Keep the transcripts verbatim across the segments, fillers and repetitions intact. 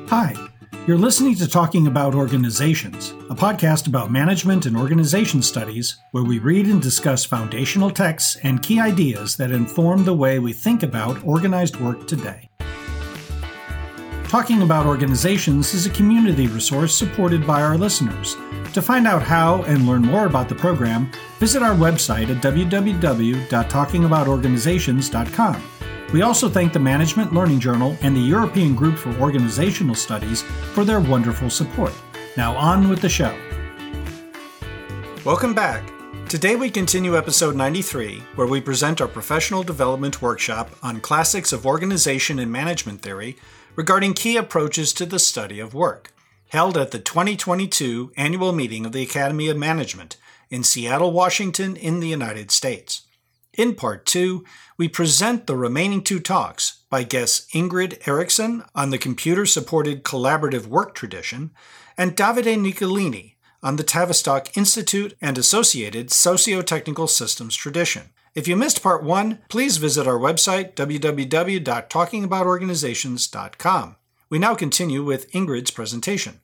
Hi, you're listening to Talking About Organizations, a podcast about management and organization studies where we read and discuss foundational texts and key ideas that inform the way we think about organized work today. Talking About Organizations is a community resource supported by our listeners. To find out how and learn more about the program, visit our website at w w w dot talking about organizations dot com. We also thank the Management Learning Journal and the European Group for Organizational Studies for their wonderful support. Now on with the show. Welcome back. Today we continue episode ninety-three, where we present our professional development workshop on classics of organization and management theory regarding key approaches to the study of work, held at the twenty twenty-two annual meeting of the Academy of Management in Seattle, Washington, in the United States. In part two, we present the remaining two talks by guests Ingrid Eriksson on the computer-supported collaborative work tradition and Davide Niccolini on the Tavistock Institute and associated socio-technical systems tradition. If you missed part one, please visit our website, w w w dot talking about organizations dot com. We now continue with Ingrid's presentation.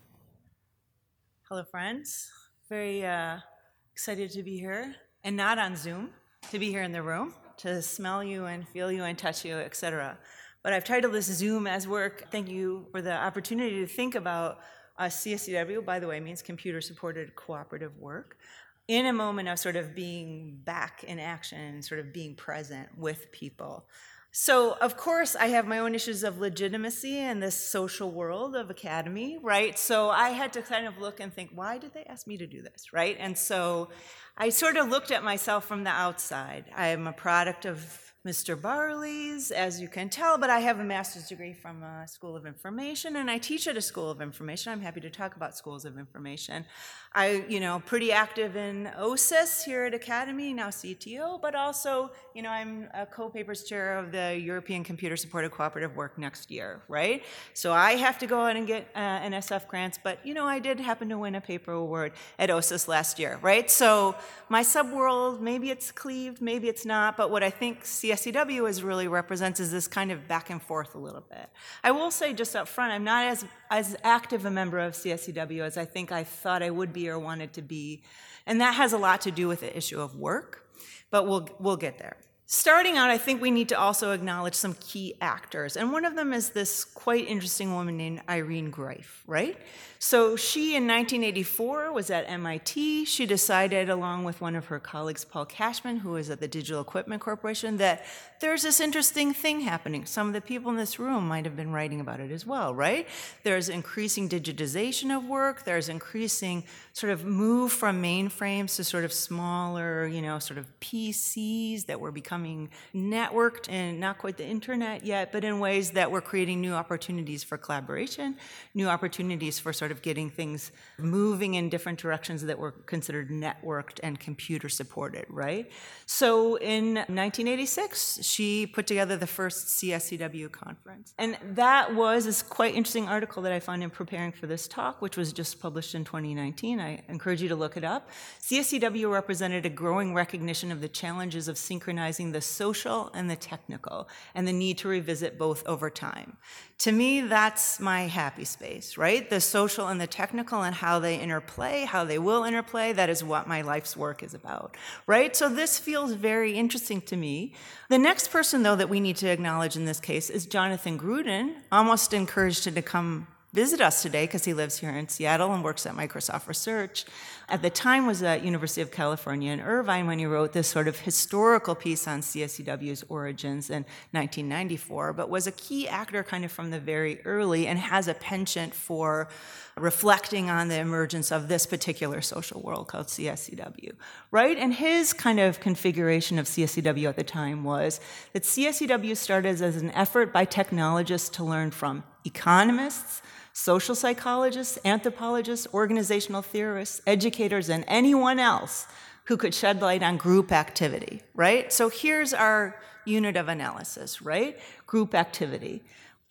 Hello, friends. Very uh, excited to be here, and not on Zoom, to be here in the room, to smell you and feel you and touch you, et cetera. But I've titled this Zoom as Work. Thank you for the opportunity to think about uh, C S C W, by the way, means computer-supported cooperative work, in a moment of sort of being back in action, sort of being present with people. So, of course, I have my own issues of legitimacy in this social world of academy, right? So I had to kind of look and think, why did they ask me to do this, right? And so I sort of looked at myself from the outside. I am a product of Mister Barley's, as you can tell, but I have a master's degree from a School of Information, and I teach at a School of Information. I'm happy to talk about schools of information. I, you know, pretty active in O S I S here at Academy, now C T O, but also, you know, I'm a co-papers chair of the European Computer Supported Cooperative Work next year, right? So I have to go out and get uh, N S F grants, but, you know, I did happen to win a paper award at O S I S last year, right? So my subworld, maybe it's cleaved, maybe it's not, but what I think C S C W is really represents is this kind of back and forth a little bit. I will say just up front, I'm not as, as active a member of C S C W as I think I thought I would be or wanted to be, and that has a lot to do with the issue of work, but we'll, we'll get there. Starting out, I think we need to also acknowledge some key actors, and one of them is this quite interesting woman named Irene Greif, right? So she, in nineteen eighty-four, was at M I T. She decided, along with one of her colleagues, Paul Cashman, who was at the Digital Equipment Corporation, that there's this interesting thing happening. Some of the people in this room might have been writing about it as well, right? There's increasing digitization of work. There's increasing sort of move from mainframes to sort of smaller, you know, sort of P Cs that were becoming networked, and not quite the internet yet, but in ways that were creating new opportunities for collaboration, new opportunities for sort of getting things moving in different directions that were considered networked and computer supported, right? So in nineteen eighty-six, she put together the first C S C W conference. And that was this quite interesting article that I found in preparing for this talk, which was just published in twenty nineteen. I encourage you to look it up. C S C W represented a growing recognition of the challenges of synchronizing the social and the technical, and the need to revisit both over time. To me, that's my happy space, right? The social and the technical and how they interplay, how they will interplay, that is what my life's work is about, right? So this feels very interesting to me. The next person, though, that we need to acknowledge in this case is Jonathan Gruden. Almost encouraged him to come visit us today because he lives here in Seattle and works at Microsoft Research. At the time was at University of California in Irvine when he wrote this sort of historical piece on C S C W's origins in nineteen ninety-four, but was a key actor kind of from the very early and has a penchant for reflecting on the emergence of this particular social world called C S C W, right? And his kind of configuration of C S C W at the time was that C S C W started as an effort by technologists to learn from economists, social psychologists, anthropologists, organizational theorists, educators, and anyone else who could shed light on group activity, right? So here's our unit of analysis, right? Group activity.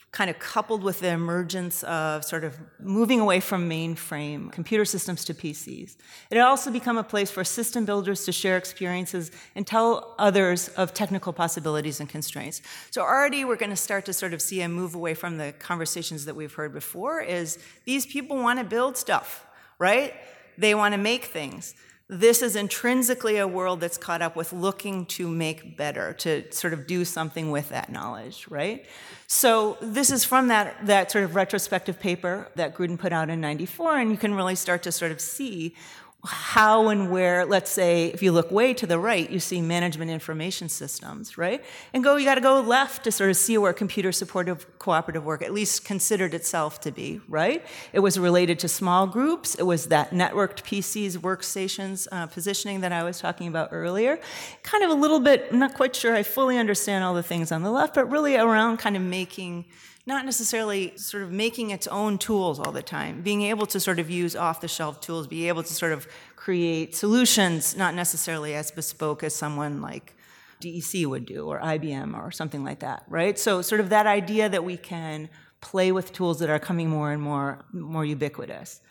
kind of coupled with the emergence of sort of moving away from mainframe computer systems to P Cs. It had also become a place for system builders to share experiences and tell others of technical possibilities and constraints. So already we're going to start to sort of see a move away from the conversations that we've heard before is these people want to build stuff, right? They want to make things. This is intrinsically a world that's caught up with looking to make better, to sort of do something with that knowledge, right? So this is from that, that sort of retrospective paper that Gruden put out in ninety-four, and you can really start to sort of see how and where, let's say, if you look way to the right, you see management information systems, right? And go, you got to go left to sort of see where computer-supportive cooperative work at least considered itself to be, right? It was related to small groups. It was that networked P Cs, workstations uh, positioning that I was talking about earlier. Kind of a little bit, I'm not quite sure I fully understand all the things on the left, but really around kind of making not necessarily sort of making its own tools all the time, being able to sort of use off-the-shelf tools, be able to sort of create solutions, not necessarily as bespoke as someone like D E C would do, or I B M, or something like that, right? So sort of that idea that we can play with tools that are coming more and more, more ubiquitous.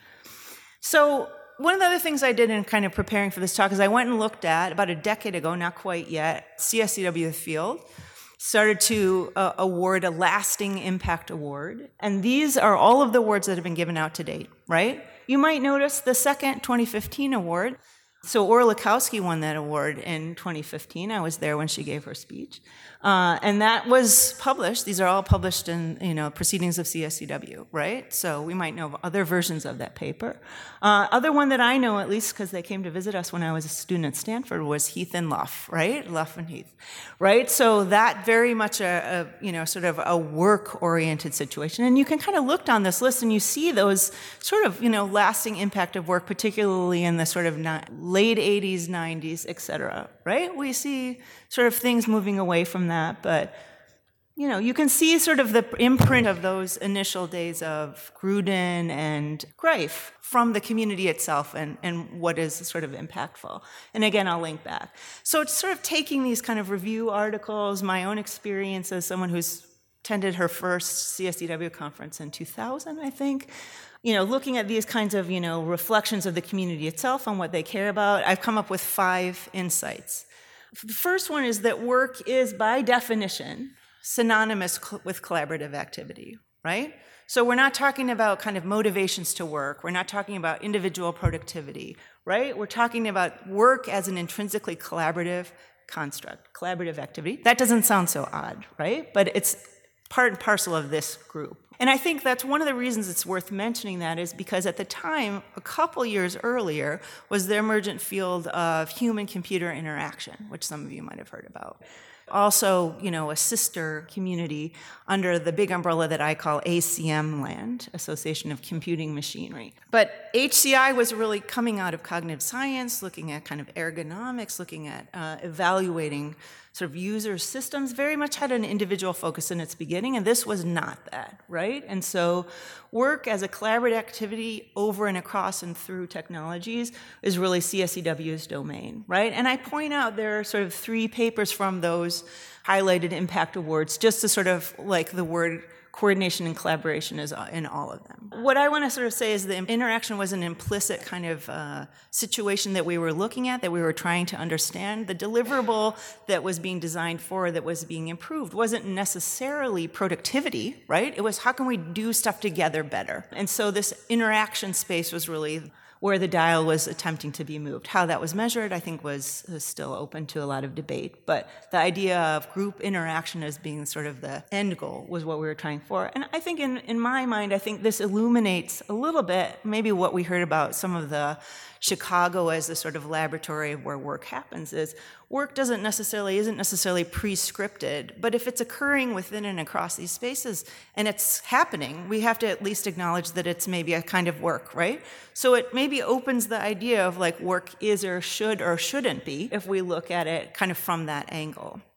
So one of the other things I did in kind of preparing for this talk is I went and looked at, about a decade ago, not quite yet, C S C W The Field started to uh, award a lasting impact award. And these are all of the awards that have been given out to date, right? You might notice the second twenty fifteen award. So Ora Lukowski won that award in twenty fifteen. I was there when she gave her speech. Uh, and that was published. These are all published in, you know, Proceedings of C S C W, right? So we might know of other versions of that paper. Uh, other one that I know, at least because they came to visit us when I was a student at Stanford, was Heath and Luff, right? Luff and Heath, right? So that very much a, a you know, sort of a work-oriented situation. And you can kind of look down this list and you see those sort of, you know, lasting impact of work, particularly in the sort of ni- late eighties, nineties, et cetera, right? We see sort of things moving away from that, but you know, you can see sort of the imprint of those initial days of Gruden and Greif from the community itself and, and what is sort of impactful. And again, I'll link back. So it's sort of taking these kind of review articles, my own experience as someone who's attended her first C S C W conference in two thousand, I think, you know, looking at these kinds of, you know, reflections of the community itself on what they care about, I've come up with five insights. The first one is that work is, by definition, synonymous cl- with collaborative activity, right? So we're not talking about kind of motivations to work. We're not talking about individual productivity, right? We're talking about work as an intrinsically collaborative construct, collaborative activity. That doesn't sound so odd, right? But it's part and parcel of this group. And I think that's one of the reasons it's worth mentioning that is because at the time, a couple years earlier, was the emergent field of human-computer interaction, which some of you might have heard about. Also, you know, a sister community under the big umbrella that I call A C M Land, Association of Computing Machinery. But H C I was really coming out of cognitive science, looking at kind of ergonomics, looking at uh, evaluating sort of user systems, very much had an individual focus in its beginning, and this was not that, right? And so work as a collaborative activity over and across and through technologies is really C S C W's domain, right? And I point out there are sort of three papers from those highlighted impact awards, just to sort of like the word coordination and collaboration is in all of them. What I want to sort of say is the interaction was an implicit kind of uh, situation that we were looking at, that we were trying to understand. The deliverable that was being designed for, that was being improved, wasn't necessarily productivity, right? It was how can we do stuff together better? And so this interaction space was really where the dial was attempting to be moved. How that was measured, I think, was, was still open to a lot of debate. But the idea of group interaction as being sort of the end goal was what we were trying for. And I think in, in my mind, I think this illuminates a little bit maybe what we heard about some of the Chicago as the sort of laboratory where work happens is work doesn't necessarily, isn't necessarily pre-scripted, but if it's occurring within and across these spaces and it's happening, we have to at least acknowledge that it's maybe a kind of work, right? So it maybe opens the idea of like work is or should or shouldn't be if we look at it kind of from that angle.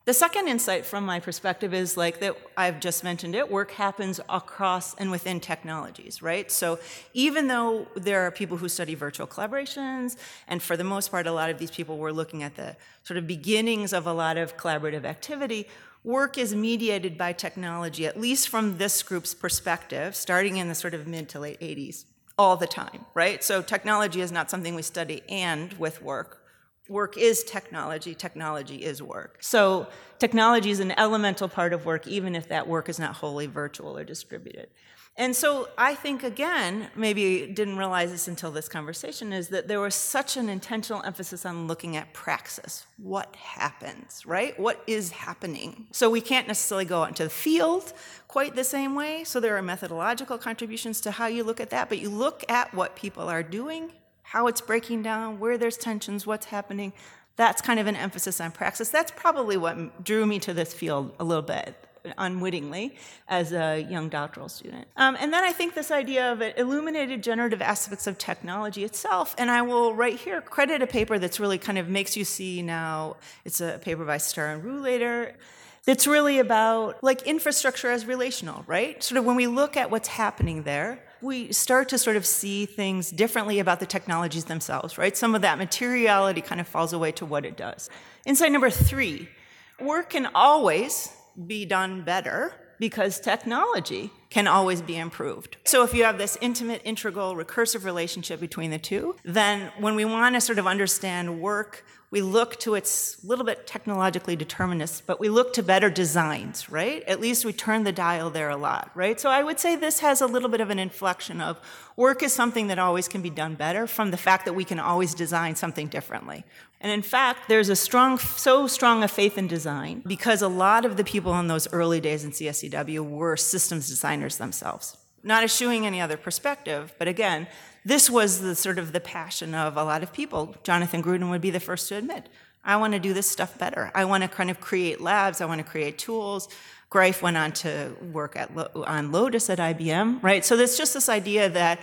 The second insight from my perspective is like that I've just mentioned it, work happens across and within technologies, right? So even though there are people who study virtual collaborations, and for the most part, a lot of these people were looking at the sort of beginnings of a lot of collaborative activity, work is mediated by technology, at least from this group's perspective, starting in the sort of mid to late eighties, all the time, right? So technology is not something we study and with work. Work is technology, technology is work. So technology is an elemental part of work, even if that work is not wholly virtual or distributed. And so I think, again, maybe didn't realize this until this conversation, is that there was such an intentional emphasis on looking at praxis. What happens, right? What is happening? So we can't necessarily go out into the field quite the same way. So there are methodological contributions to how you look at that, but you look at what people are doing, how it's breaking down, where there's tensions, what's happening. That's kind of an emphasis on praxis. That's probably what drew me to this field a little bit, unwittingly, as a young doctoral student. Um, and then I think this idea of it illuminated generative aspects of technology itself, and I will right here credit a paper that's really kind of makes you see now, it's a paper by Starr and Roulater, that's really about like infrastructure as relational, right? Sort of when we look at what's happening there, we start to sort of see things differently about the technologies themselves, right? Some of that materiality kind of falls away to what it does. Insight number three, work can always be done better because technology can always be improved. So if you have this intimate, integral, recursive relationship between the two, then when we want to sort of understand work, we look to its little bit technologically determinist, but we look to better designs, right? At least we turn the dial there a lot, right? So I would say this has a little bit of an inflection of work is something that always can be done better from the fact that we can always design something differently. And in fact, there's a strong, so strong a faith in design because a lot of the people in those early days in C S C W were systems designers themselves. Not eschewing any other perspective, but again, this was the sort of the passion of a lot of people. Jonathan Gruden would be the first to admit, I want to do this stuff better. I want to kind of create labs. I want to create tools. Greif went on to work at on Lotus at I B M, right? So there's just this idea that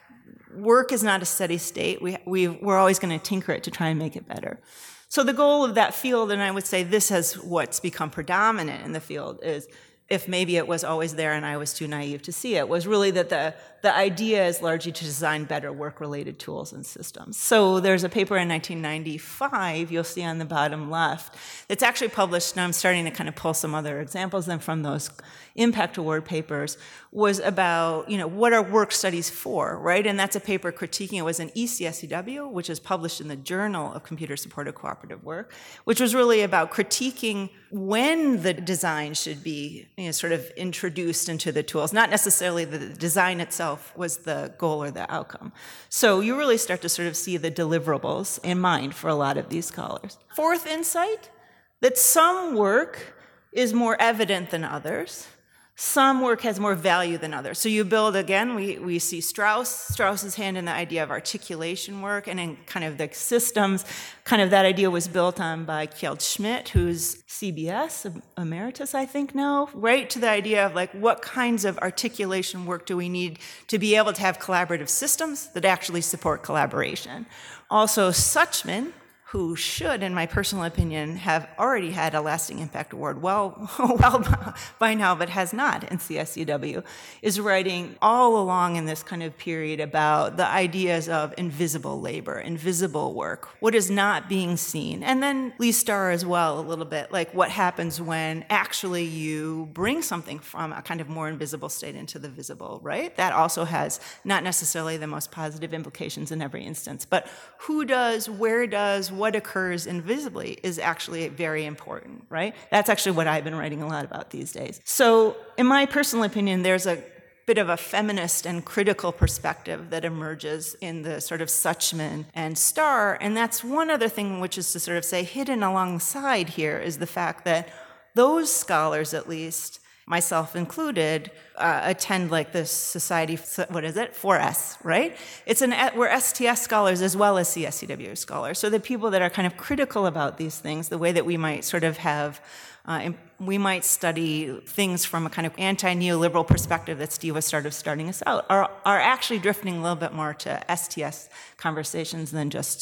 work is not a steady state. We, we, we're always going to tinker it to try and make it better. So the goal of that field, and I would say this is what's become predominant in the field, is if maybe it was always there and I was too naive to see it, was really that the, the idea is largely to design better work-related tools and systems. So there's a paper in nineteen ninety-five, you'll see on the bottom left, that's actually published, now I'm starting to kind of pull some other examples then from those impact award papers, was about, you know, what are work studies for, right? And that's a paper critiquing, it was an E C S C W, which is published in the Journal of Computer-Supported Cooperative Work, which was really about critiquing when the design should be, you know, sort of introduced into the tools, not necessarily the design itself was the goal or the outcome. So you really start to sort of see the deliverables in mind for a lot of these scholars. Fourth insight, that some work is more evident than others. Some work has more value than others. So you build, again, we, we see Strauss, Strauss's hand in the idea of articulation work, and in kind of the systems, kind of that idea was built on by Kjeld Schmidt, who's C B S emeritus, I think now, right, to the idea of like what kinds of articulation work do we need to be able to have collaborative systems that actually support collaboration. Also, Suchman, who should, in my personal opinion, have already had a lasting impact award well, well by now, but has not in C S C W, is writing all along in this kind of period about the ideas of invisible labor, invisible work, what is not being seen. And then Lee Starr as well, a little bit, like what happens when actually you bring something from a kind of more invisible state into the visible, right? That also has not necessarily the most positive implications in every instance, but who does, where does, what occurs invisibly is actually very important, right? That's actually what I've been writing a lot about these days. So in my personal opinion, there's a bit of a feminist and critical perspective that emerges in the sort of Suchman and Starr, and that's one other thing which is to sort of say hidden alongside here is the fact that those scholars, at least, myself included, uh, attend like this society, what is it, four S, right? It's an, we're S T S scholars as well as C S C W scholars. So the people that are kind of critical about these things, the way that we might sort of have, uh, we might study things from a kind of anti-neoliberal perspective that Steve was sort of starting us out, are, are actually drifting a little bit more to S T S conversations than just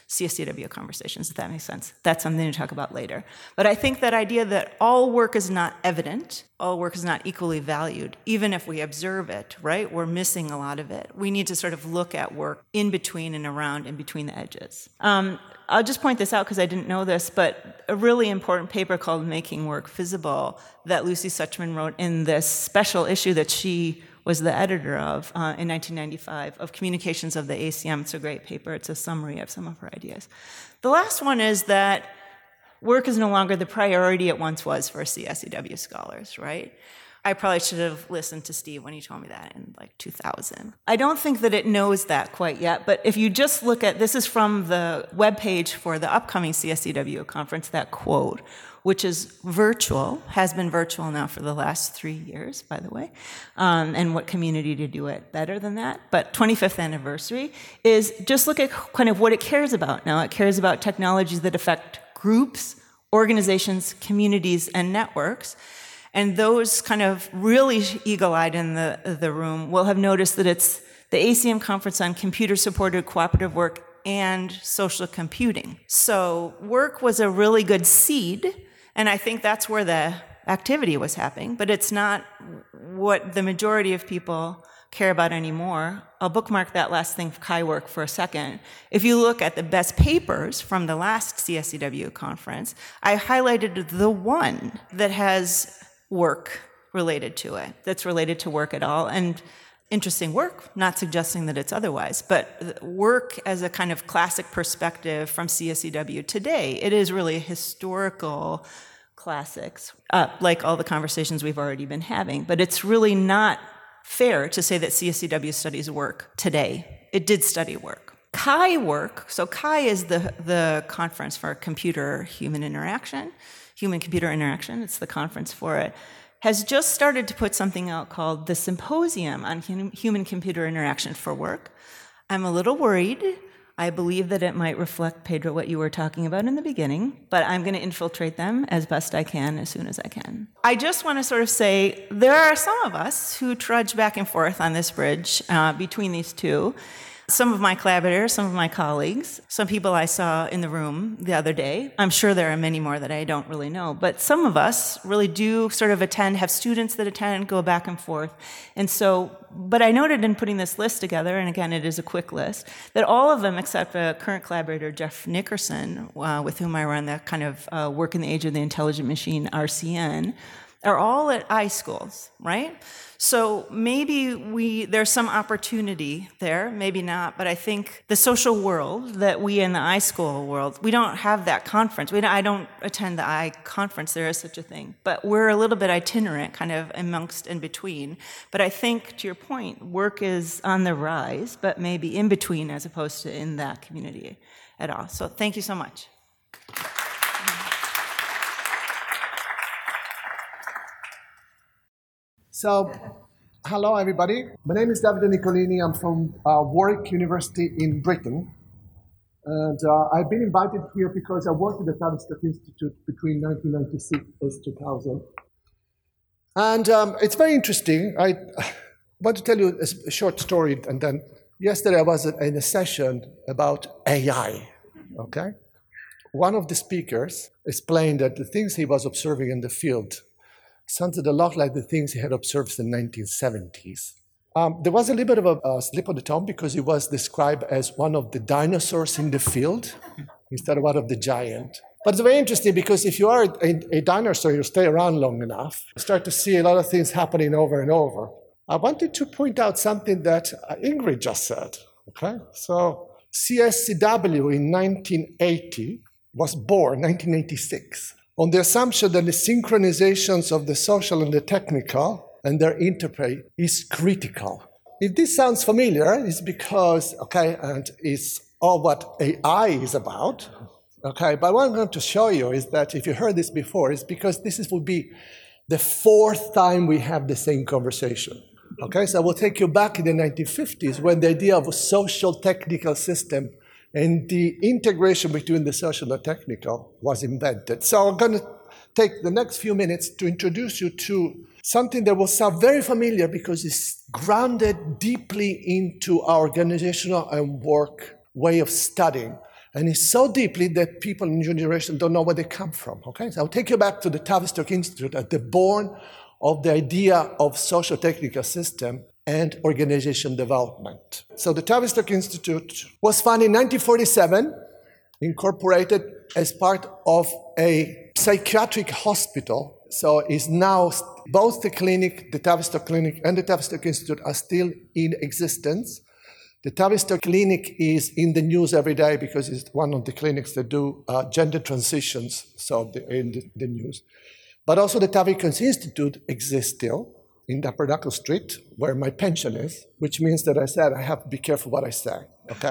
C S C W conversations, if that makes sense. That's something to talk about later. But I think that idea that all work is not evident, all work is not equally valued, even if we observe it, right? We're missing a lot of it. We need to sort of look at work in between and around and between the edges. Um, I'll just point this out because I didn't know this, but a really important paper called Making Work Visible that Lucy Suchman wrote in this special issue that she was the editor of uh, in nineteen ninety-five of Communications of the A C M. It's a great paper. It's a summary of some of her ideas. The last one is that work is no longer the priority it once was for C S C W scholars, right? I probably should have listened to Steve when he told me that in like two thousand. I don't think that it knows that quite yet, but if you just look at, this is from the webpage for the upcoming C S C W conference, that quote, which is virtual, has been virtual now for the last three years, by the way, um, and what community to do it better than that. But twenty-fifth anniversary is just look at kind of what it cares about now. It cares about technologies that affect groups, organizations, communities, and networks. And those kind of really eagle-eyed in the, the room will have noticed that it's the A C M Conference on Computer-Supported Cooperative Work and Social Computing. So work was a really good seed, and I think that's where the activity was happening, but it's not what the majority of people care about anymore. I'll bookmark that last thing, Chi work, for a second. If you look at the best papers from the last C S C W conference, I highlighted the one that has work related to it, that's related to work at all. And interesting work, not suggesting that it's otherwise, but work as a kind of classic perspective from C S C W today, it is really historical classics, uh, like all the conversations we've already been having. But it's really not fair to say that C S C W studies work today. It did study work. Chi work, so Chi is the, the conference for computer-human interaction, human-computer interaction, it's the conference for it, has just started to put something out called the Symposium on Human-Computer Interaction for Work. I'm a little worried. I believe that it might reflect, Pedro, what you were talking about in the beginning, but I'm going to infiltrate them as best I can, as soon as I can. I just want to sort of say there are some of us who trudge back and forth on this bridge uh, between these two. Some of my collaborators, some of my colleagues, some people I saw in the room the other day. I'm sure there are many more that I don't really know, but some of us really do sort of attend, have students that attend, go back and forth. And so, but I noted in putting this list together, and again, it is a quick list, that all of them, except a current collaborator, Jeff Nickerson, uh, with whom I run that kind of uh, Work in the Age of the Intelligent Machine, R C N, are all at iSchools, right? So maybe we there's some opportunity there, maybe not, but I think the social world that we in the iSchool world, we don't have that conference. We don't, I don't attend the I conference, there is such a thing, but we're a little bit itinerant, kind of amongst in between. But I think, to your point, work is on the rise, but maybe in between as opposed to in that community at all. So thank you so much. So, hello everybody. My name is Davide Nicolini. I'm from uh, Warwick University in Britain. And uh, I've been invited here because I worked at the Tavistock Institute between nineteen ninety-six and two thousand. And um, it's very interesting. I want to tell you a short story. And then yesterday I was in a session about A I, okay? One of the speakers explained that the things he was observing in the field sounded a lot like the things he had observed in the nineteen seventies. Um, there was a little bit of a, a slip on the tongue because he was described as one of the dinosaurs in the field instead of one of the giant. But it's very interesting because if you are a, a dinosaur, you stay around long enough, you start to see a lot of things happening over and over. I wanted to point out something that Ingrid just said, okay? So C S C W in nineteen eighty was born, nineteen eighty-six. On the assumption that the synchronizations of the social and the technical and their interplay is critical. If this sounds familiar, it's because, okay, and it's all what A I is about, okay, but what I'm going to show you is that if you heard this before, it's because this is, will be the fourth time we have the same conversation, okay? So I will take you back in the nineteen fifties when the idea of a social technical system and the integration between the social and technical was invented. So I'm going to take the next few minutes to introduce you to something that will sound very familiar because it's grounded deeply into our organizational and work way of studying. And it's so deeply that people in your generation don't know where they come from, okay? So I'll take you back to the Tavistock Institute at the born of the idea of social technical system and organization development. So the Tavistock Institute was founded in nineteen forty-seven, incorporated as part of a psychiatric hospital. So it's now both the clinic, the Tavistock Clinic and the Tavistock Institute are still in existence. The Tavistock Clinic is in the news every day because it's one of the clinics that do uh, gender transitions, so the, in the, the news. But also the Tavistock Institute exists still in Upper Knuckle Street, where my pension is, which means that I said I have to be careful what I say, okay?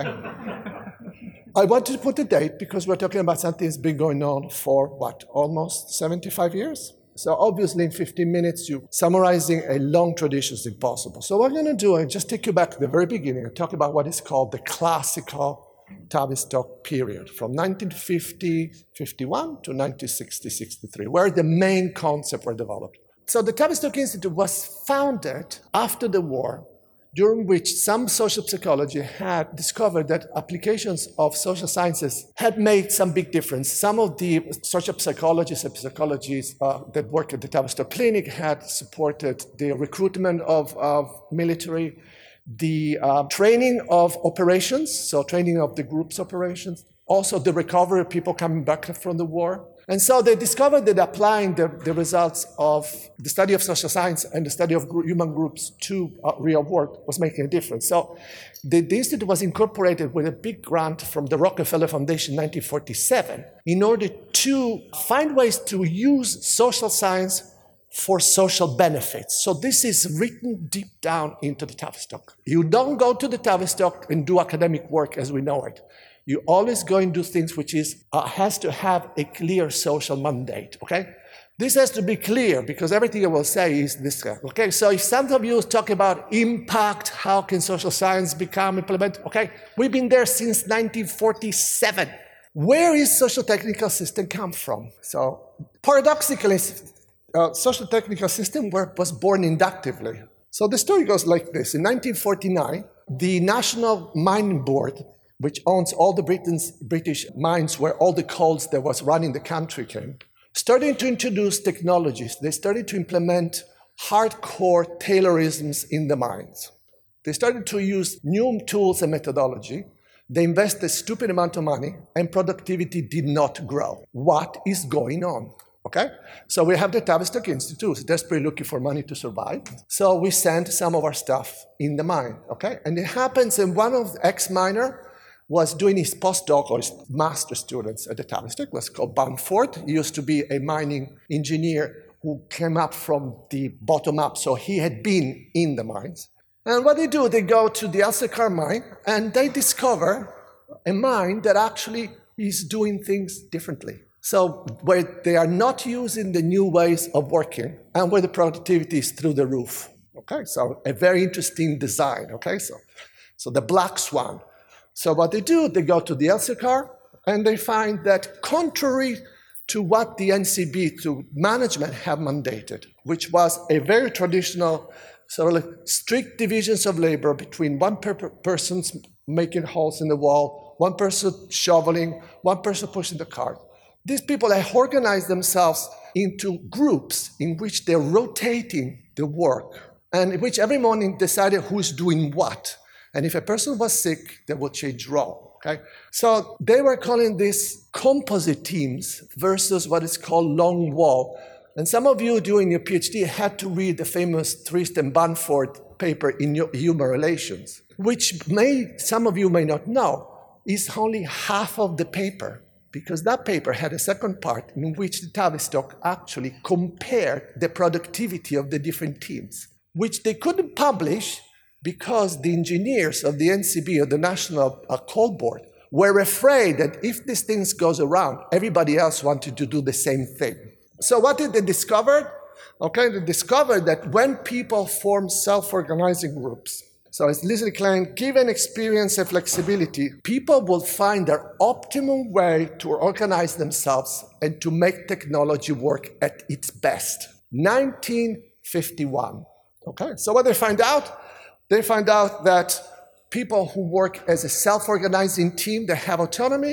I wanted to put a date because we're talking about something that's been going on for, what, almost seventy-five years? So obviously in fifteen minutes, you summarizing a long tradition is impossible. So what I'm going to do is just take you back to the very beginning and talk about what is called the classical Tavistock period, from nineteen fifty, fifty-one to nineteen sixty, sixty-three, where the main concepts were developed. So the Tavistock Institute was founded after the war, during which some social psychology had discovered that applications of social sciences had made some big difference. Some of the social psychologists and psychologists uh, that work at the Tavistock Clinic had supported the recruitment of, of military, the uh, training of operations, so training of the group's operations, also the recovery of people coming back from the war. And so they discovered that applying the, the results of the study of social science and the study of gr- human groups to uh, real work was making a difference. So the, the Institute was incorporated with a big grant from the Rockefeller Foundation in nineteen forty-seven in order to find ways to use social science for social benefits. So this is written deep down into the Tavistock. You don't go to the Tavistock and do academic work as we know it. You always go and do things which is uh, has to have a clear social mandate, okay? This has to be clear because everything I will say is this guy, okay? So if some of you talk about impact, how can social science become implemented, okay? We've been there since nineteen forty-seven. Where is social technical system come from? So paradoxically, uh, social technical system were, was born inductively. So the story goes like this. In nineteen forty-nine, the National Mining Board, which owns all the Britain's, British mines where all the coals that was running the country came, started to introduce technologies. They started to implement hardcore Taylorisms in the mines. They started to use new tools and methodology. They invested a stupid amount of money, and productivity did not grow. What is going on? Okay? So we have the Tavistock Institute, desperately looking for money to survive. So we sent some of our stuff in the mine, okay? And it happens in one of the ex-miner was doing his postdoc or his master students at the Tavistock, was called Bamford. He used to be a mining engineer who came up from the bottom up, so he had been in the mines. And what they do, they go to the Elsecar mine and they discover a mine that actually is doing things differently. So where they are not using the new ways of working and where the productivity is through the roof. Okay, so a very interesting design, okay? So, so the Black Swan. So what they do, they go to the Elsecar and they find that contrary to what the N C B, to management have mandated, which was a very traditional sort of like strict divisions of labor between one per- person making holes in the wall, one person shoveling, one person pushing the cart. These people have organized themselves into groups in which they're rotating the work and in which every morning decided who's doing what. And if a person was sick, they would change role, okay? So they were calling this composite teams versus what is called long wall. And some of you doing your PhD had to read the famous Trist and Bamford paper in Human Relations, which may, some of you may not know, is only half of the paper, because that paper had a second part in which the Tavistock actually compared the productivity of the different teams, which they couldn't publish because the engineers of the N C B, or the National uh, Coal Board, were afraid that if this thing goes around, everybody else wanted to do the same thing. So what did they discover? Okay, they discovered that when people form self-organizing groups, so as Leslie Klein, given experience and flexibility, people will find their optimum way to organize themselves and to make technology work at its best. nineteen fifty-one. Okay, so what they find out? They find out that people who work as a self-organizing team, they have autonomy,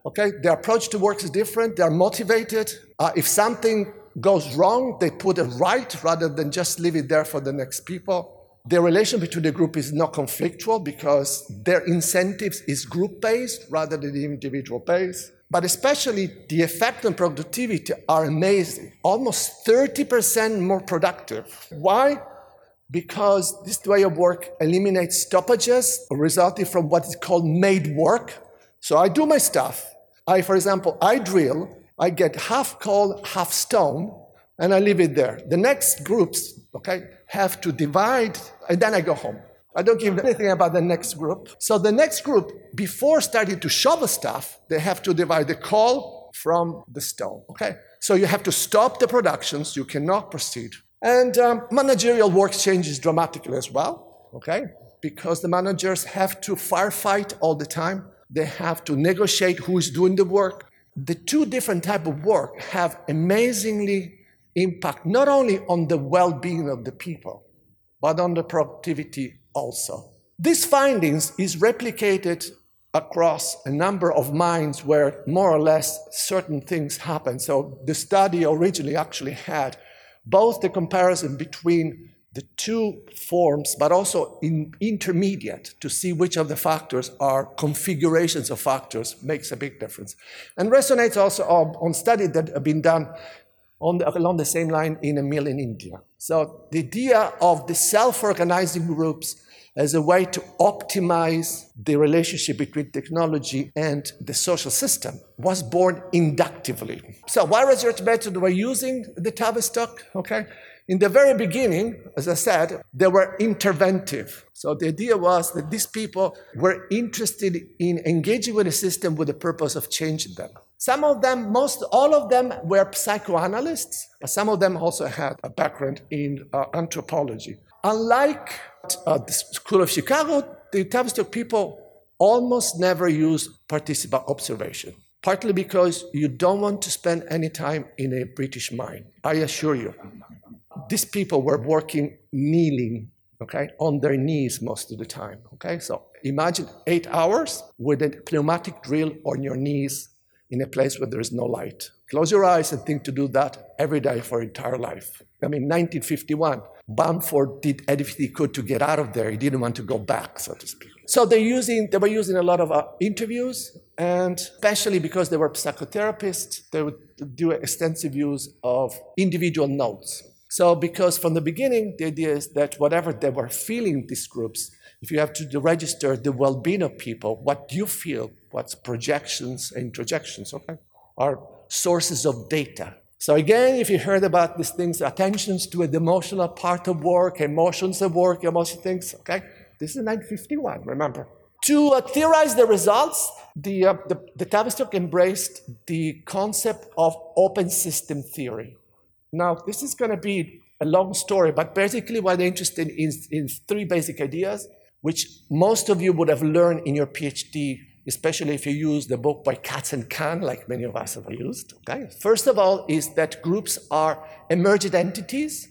Okay, their approach to work is different. They're motivated. Uh, if something goes wrong, they put it right rather than just leave it there for the next people. The relation between the group is not conflictual because their incentives is group-based rather than individual-based. But especially the effect on productivity are amazing. Almost thirty percent more productive. Why? Because this way of work eliminates stoppages resulting from what is called made work. So I do my stuff. I, for example, I drill, I get half coal, half stone, and I leave it there. The next groups, okay, have to divide, and then I go home. I don't give anything about the next group. So the next group, before starting to shovel stuff, they have to divide the coal from the stone, okay? So you have to stop the productions, you cannot proceed. And um, managerial work changes dramatically as well, okay? Because the managers have to firefight all the time. They have to negotiate who is doing the work. The two different types of work have amazingly impact not only on the well-being of the people, but on the productivity also. These findings is replicated across a number of mines where more or less certain things happen. So the study originally actually had both the comparison between the two forms, but also in intermediate to see which of the factors are configurations of factors makes a big difference. And resonates also on, on studies that have been done on the, along the same line in a mill in India. So the idea of the self-organizing groups as a way to optimize the relationship between technology and the social system was born inductively. So what research method were using the Tavistock? Okay. In the very beginning, as I said, they were interventive. So the idea was that these people were interested in engaging with the system with the purpose of changing them. Some of them, most, all of them were psychoanalysts, but some of them also had a background in uh, anthropology. Unlike uh, the School of Chicago, the Tavistock people almost never use participant observation, partly because you don't want to spend any time in a British mine, I assure you. These people were working kneeling, okay, on their knees most of the time, okay? So imagine eight hours with a pneumatic drill on your knees in a place where there is no light. Close your eyes and think to do that every day for your entire life. I mean, nineteen fifty-one, Bamford did everything he could to get out of there. He didn't want to go back, so to speak. So they're using, they were using a lot of uh, interviews, and especially because they were psychotherapists, they would do extensive use of individual notes. So because from the beginning, the idea is that whatever they were feeling, these groups, if you have to register the well-being of people, what you feel, what's projections and introjections, okay, are sources of data. So again, if you heard about these things, attentions to the emotional part of work, emotions of work, emotional things, okay, this is nineteen fifty-one, remember. To uh, theorize the results, the, uh, the, the Tavistock embraced the concept of open system theory. Now, this is going to be a long story, but basically what they're interested in is in three basic ideas, which most of you would have learned in your PhD, especially if you use the book by Katz and Kahn, like many of us have used. Okay? First of all is that groups are emergent entities,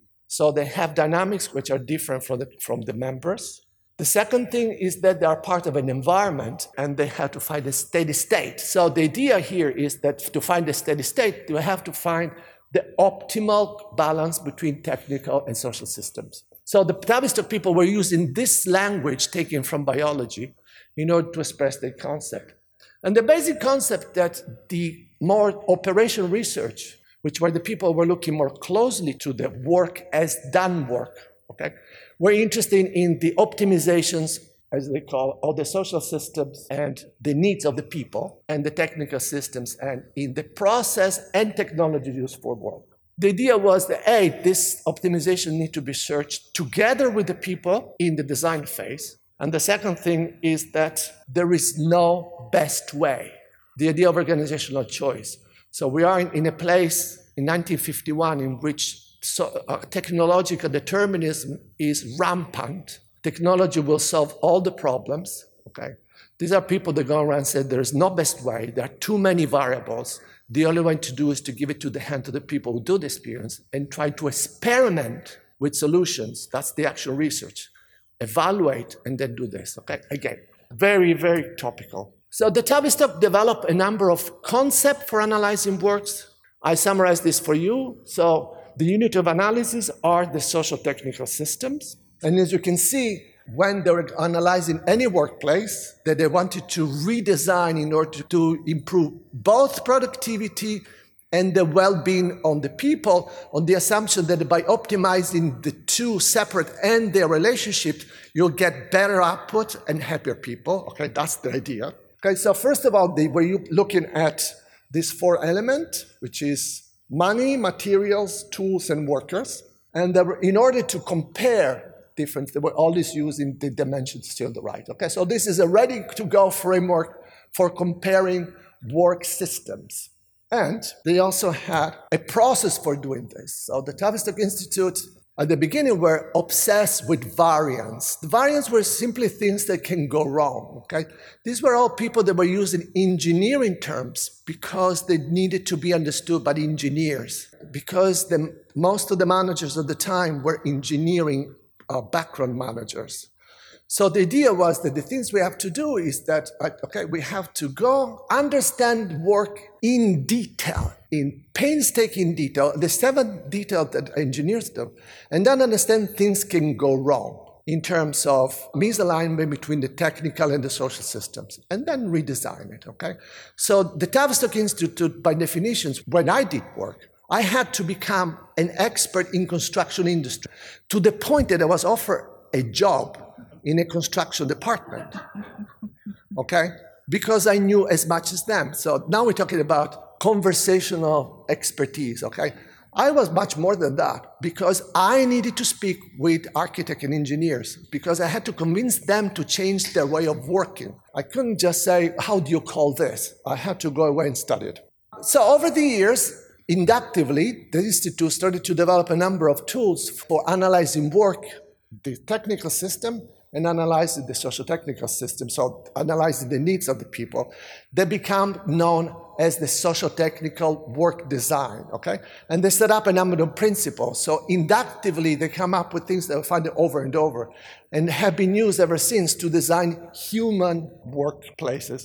so they have dynamics which are different from the, from the members. The second thing is that they are part of an environment and they have to find a steady state. So the idea here is that to find a steady state, you have to find the optimal balance between technical and social systems. So the Tavistock people were using this language taken from biology in order to express their concept. And the basic concept that the more operational research, which were the people who were looking more closely to the work as done work, okay, were interested in the optimizations, as they call, of the social systems and the needs of the people and the technical systems and in the process and technology used for work. The idea was that, A, this optimization need to be searched together with the people in the design phase. And the second thing is that there is no best way, the idea of organizational choice. So we are in, in a place in nineteen fifty-one in which so, uh, technological determinism is rampant. Technology will solve all the problems, okay? These are people that go around and say there is no best way, there are too many variables. The only way to do is to give it to the hand of the people who do the experience and try to experiment with solutions. That's the actual research. Evaluate and then do this, okay? Again, very, very topical. So the Tavistock developed a number of concepts for analyzing works. I summarize this for you. So the unit of analysis are the social-technical systems. And as you can see, when they were analyzing any workplace that they wanted to redesign in order to improve both productivity and the well-being of the people, on the assumption that by optimizing the two separate and their relationships, you'll get better output and happier people. Okay, that's the idea. Okay, so first of all, they were looking at these four elements, which is money, materials, tools, and workers. And they were, in order to compare difference, they were always using the dimensions still on the right. Okay, so this is a ready-to-go framework for comparing work systems. And they also had a process for doing this. So the Tavistock Institute, at the beginning, were obsessed with variance. The variance were simply things that can go wrong, okay? These were all people that were using engineering terms because they needed to be understood by the engineers, because the, most of the managers at the time were engineering uh, background managers. So the idea was that the things we have to do is that, okay, we have to go understand work in detail, in painstaking detail, the seven details that engineers do, and then understand things can go wrong in terms of misalignment between the technical and the social systems, and then redesign it, okay? So the Tavistock Institute, by definition, when I did work, I had to become an expert in construction industry to the point that I was offered a job in a construction department, okay? Because I knew as much as them. So now we're talking about conversational expertise, okay? I was much more than that because I needed to speak with architects and engineers because I had to convince them to change their way of working. I couldn't just say, how do you call this? I had to go away and study it. So over the years, inductively, the Institute started to develop a number of tools for analyzing work, the technical system, and analyzing the socio-technical system, so analyzing the needs of the people. They become known as the socio-technical work design, okay? And they set up a number of principles. So inductively, they come up with things that we find over and over and have been used ever since to design human workplaces.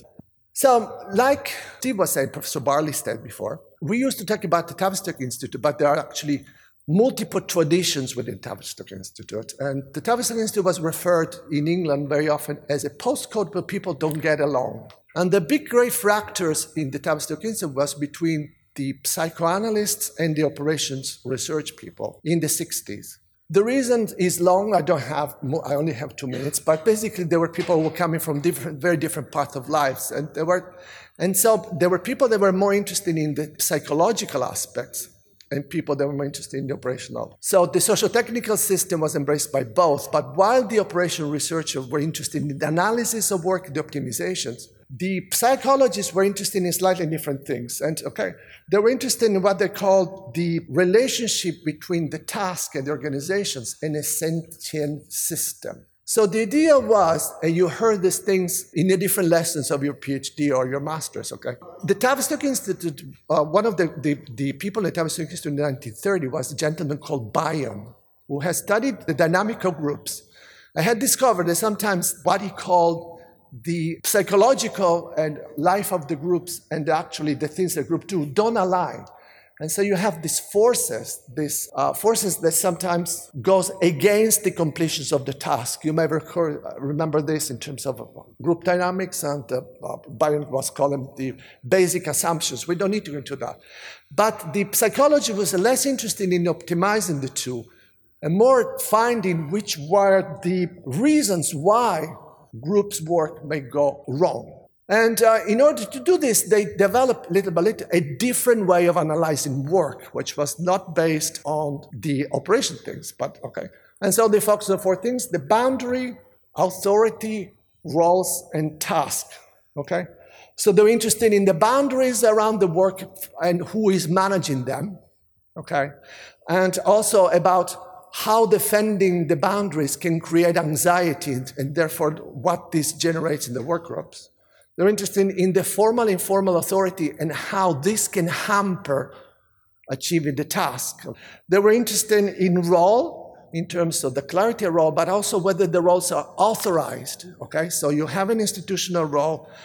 So like Steve was saying, Professor Barley said before, we used to talk about the Tavistock Institute, but there are actually multiple traditions within Tavistock Institute. And the Tavistock Institute was referred in England very often as a postcode where people don't get along. And the big great fractures in the Tavistock Institute was between the psychoanalysts and the operations research people in the sixties. The reason is long, I don't have, I only have two minutes, but basically there were people who were coming from different, very different parts of lives. And there were, and so there were people that were more interested in the psychological aspects and people that were more interested in the operational. So the socio-technical system was embraced by both, but while the operational researchers were interested in the analysis of work, the optimizations, the psychologists were interested in slightly different things. And okay, they were interested in what they called the relationship between the task and the organizations and a sentient system. So the idea was, and you heard these things in the different lessons of your PhD or your master's, okay? The Tavistock Institute, uh, one of the, the, the people at Tavistock Institute in the nineteen thirties was a gentleman called Bion, who has studied the dynamic of groups. I had discovered that sometimes what he called the psychological and life of the groups and actually the things the group do don't align. And so you have these forces, these uh, forces that sometimes goes against the completions of the task. You may recur, remember this in terms of group dynamics, and uh, uh, Byron was calling the basic assumptions. We don't need to go into that. But the psychology was less interested in optimizing the two and more finding which were the reasons why groups' work may go wrong. And uh, in order to do this, they developed little by little a different way of analyzing work, which was not based on the operation things, but okay. And so they focused on four things: the boundary, authority, roles, and task, okay? So they were interested in the boundaries around the work and who is managing them, okay? And also about how defending the boundaries can create anxiety and therefore what this generates in the work groups. They're interested in the formal and informal authority and how this can hamper achieving the task. They were interested in role, in terms of the clarity of role, but also whether the roles are authorized, okay? So you have an institutional role,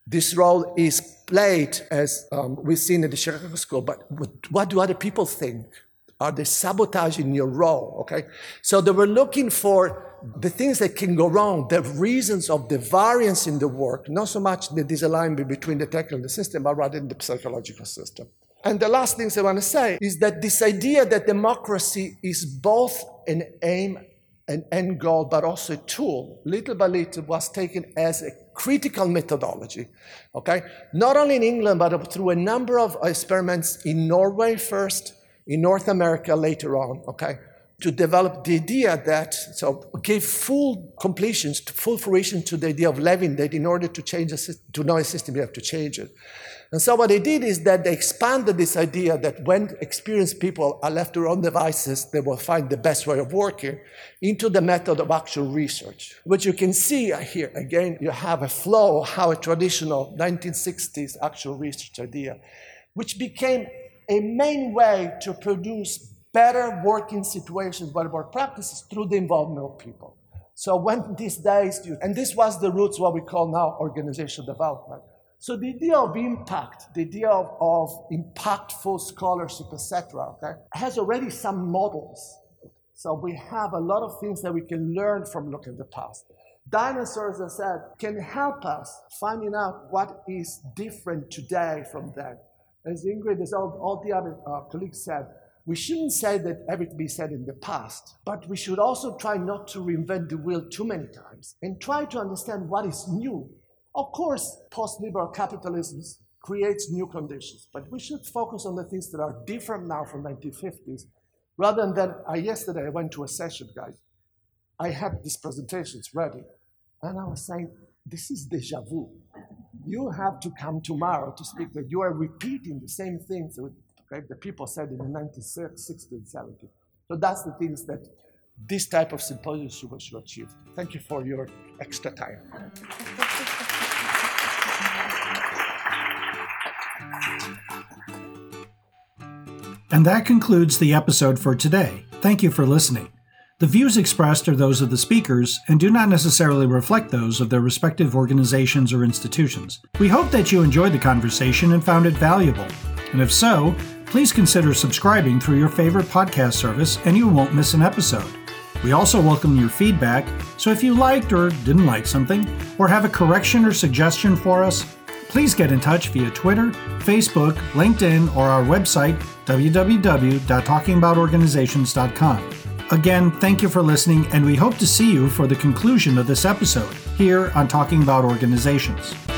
this role is played, as um, we've seen in the Chicago School, but what do other people think? Are they sabotaging your role, okay? So they were looking for the things that can go wrong, the reasons of the variance in the work, not so much the disalignment between the technical and the system, but rather in the psychological system. And the last thing I want to say is that this idea that democracy is both an aim, an end goal, but also a tool, little by little was taken as a critical methodology, okay? Not only in England, but through a number of experiments in Norway first, in North America later on, okay? To develop the idea that, so gave full completion, full fruition to the idea of Levin, that in order to change a system, to know a system, you have to change it. And so what they did is that they expanded this idea that when experienced people are left to their own devices, they will find the best way of working into the method of actual research. What you can see here, again, you have a flow of how a traditional nineteen sixties actual research idea, which became a main way to produce better working situations, better work practices through the involvement of people. So when these days, you, and this was the roots, what we call now organizational development. So the idea of impact, the idea of, of impactful scholarship, et cetera, okay, has already some models. So we have a lot of things that we can learn from looking at the past. Dinosaurs, as I said, can help us finding out what is different today from then. As Ingrid, as all, all the other uh, colleagues said, we shouldn't say that everything be said in the past, but we should also try not to reinvent the wheel too many times and try to understand what is new. Of course, post-liberal capitalism creates new conditions, but we should focus on the things that are different now from the nineteen fifties, rather than, I, yesterday I went to a session, guys. I had these presentations ready, and I was saying, this is deja vu. You have to come tomorrow to speak that you are repeating the same things that okay, the people said in the nineteen sixties and seventies. So that's the things that this type of symposium should, should achieve. Thank you for your extra time. And that concludes the episode for today. Thank you for listening. The views expressed are those of the speakers and do not necessarily reflect those of their respective organizations or institutions. We hope that you enjoyed the conversation and found it valuable. And if so, please consider subscribing through your favorite podcast service and you won't miss an episode. We also welcome your feedback, so if you liked or didn't like something, or have a correction or suggestion for us, please get in touch via Twitter, Facebook, LinkedIn, or our website, w w w dot talking about organizations dot com. Again, thank you for listening, and we hope to see you for the conclusion of this episode here on Talking About Organizations.